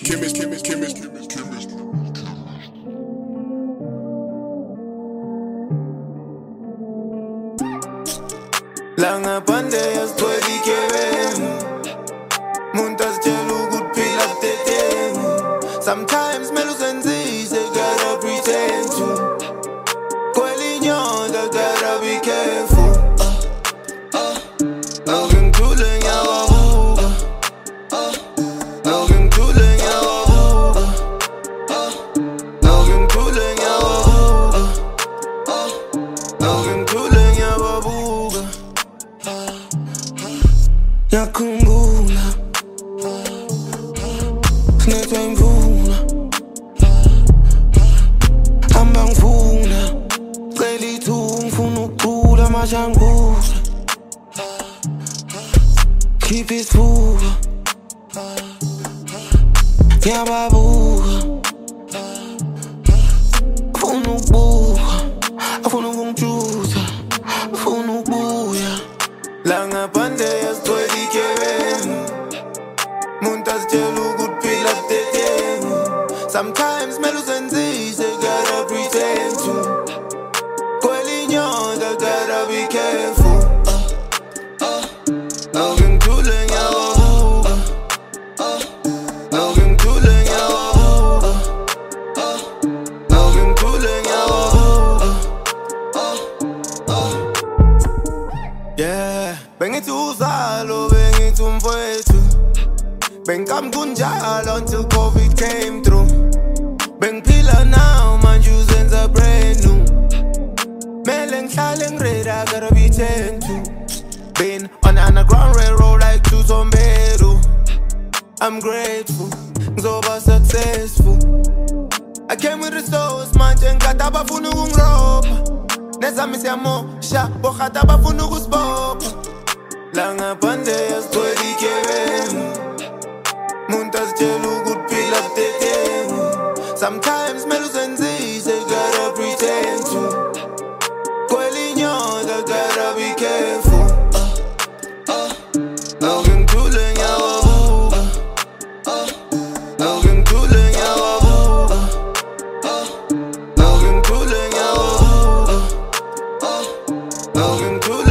Lange bandeja sitwela igebengu muntu azitshela ukuthi phila budedengu. Sometimes mele uzenzise, gotta pretend to. Kwelinyonga, gotta be careful. Ngithule ngiyawabuka, ngithule ngiyawabuka, ngithule ngiyawabuka, ngithule ngiyawabuka. Ngiyakhumbula sinethwa imvula, hamba ngifuna cela ithuba, ngifuna ukucula amashangula, khipha isifuba, ngiyababuka, ngifuna ukubuka, ngifuna ukungijuza, ngifuna ukubuya. La ngaphandle sitwela igebengu muntu azitshela ukuthi phila budedengu. Sometimes mele uzenzise, gotta pretend to. Kwelinyonga, gotta be careful. Ngithule ngiyawabuka, ngithule ngiyawabuka, ngithule ngiyawabuka. Yeah, bengithi uzalo, bengithi umfowethu, bengikami kunjalo until COVID came through. Bengiphila now, manje uzenza brand new. Mele ngihlale ngiready, I gotta be 10 to. Been on the underground railroad like Tusombero. I'm grateful, ngizoba successful. I came with the souls, manje ngikade abafuna ukungiroba. Nezami siyamosha, bohata bafuna ukusibopha. La ngaphandle sitwela igebengu muntu azitshela ukuthi phila budedengu. Sometimes mele uzenzise, gotta pretend to. Kwelinyonga, gotta be careful. Ngithule ngiyawabuka, ngithule ngiyawabuka, ngithule ngiyawabuka, ngithule